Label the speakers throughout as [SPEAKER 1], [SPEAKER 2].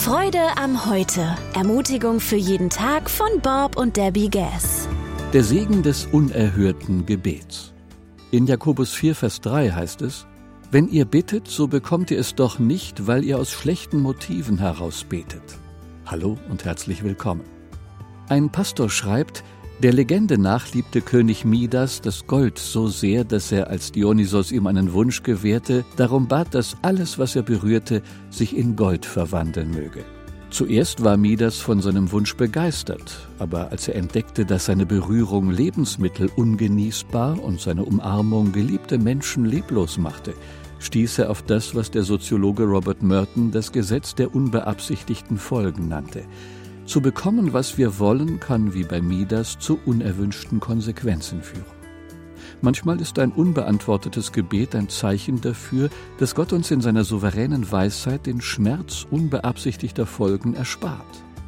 [SPEAKER 1] Freude am Heute. Ermutigung für jeden Tag von Bob und Debbie Gass.
[SPEAKER 2] Der Segen des unerhörten Gebets. In Jakobus 4, Vers 3 heißt es: Wenn ihr bittet, so bekommt ihr es doch nicht, weil ihr aus schlechten Motiven heraus betet. Hallo und herzlich willkommen. Ein Pastor schreibt, der Legende nach liebte König Midas das Gold so sehr, dass er, als Dionysos ihm einen Wunsch gewährte, darum bat, dass alles, was er berührte, sich in Gold verwandeln möge. Zuerst war Midas von seinem Wunsch begeistert, aber als er entdeckte, dass seine Berührung Lebensmittel ungenießbar und seine Umarmung geliebte Menschen leblos machte, stieß er auf das, was der Soziologe Robert Merton das Gesetz der unbeabsichtigten Folgen nannte. Zu bekommen, was wir wollen, kann wie bei Midas zu unerwünschten Konsequenzen führen. Manchmal ist ein unbeantwortetes Gebet ein Zeichen dafür, dass Gott uns in seiner souveränen Weisheit den Schmerz unbeabsichtigter Folgen erspart.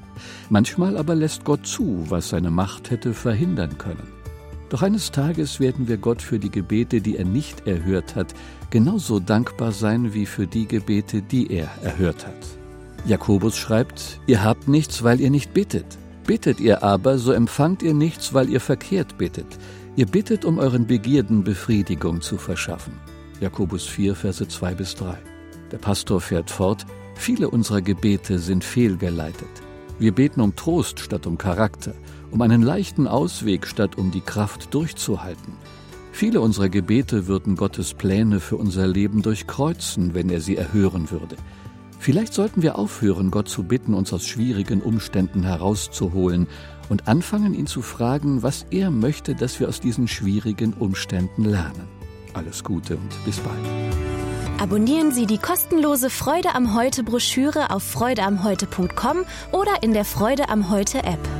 [SPEAKER 2] Manchmal aber lässt Gott zu, was seine Macht hätte verhindern können. Doch eines Tages werden wir Gott für die Gebete, die er nicht erhört hat, genauso dankbar sein wie für die Gebete, die er erhört hat. Jakobus schreibt, ihr habt nichts, weil ihr nicht bittet. Bittet ihr aber, so empfangt ihr nichts, weil ihr verkehrt bittet. Ihr bittet, um euren Begierden Befriedigung zu verschaffen. Jakobus 4, Verse 2 bis 3. Der Pastor fährt fort, viele unserer Gebete sind fehlgeleitet. Wir beten um Trost statt um Charakter, um einen leichten Ausweg statt um die Kraft durchzuhalten. Viele unserer Gebete würden Gottes Pläne für unser Leben durchkreuzen, wenn er sie erhören würde. Vielleicht sollten wir aufhören, Gott zu bitten, uns aus schwierigen Umständen herauszuholen und anfangen, ihn zu fragen, was er möchte, dass wir aus diesen schwierigen Umständen lernen. Alles Gute und bis bald.
[SPEAKER 1] Abonnieren Sie die kostenlose Freude am Heute Broschüre auf freudeamheute.com oder in der Freude am Heute App.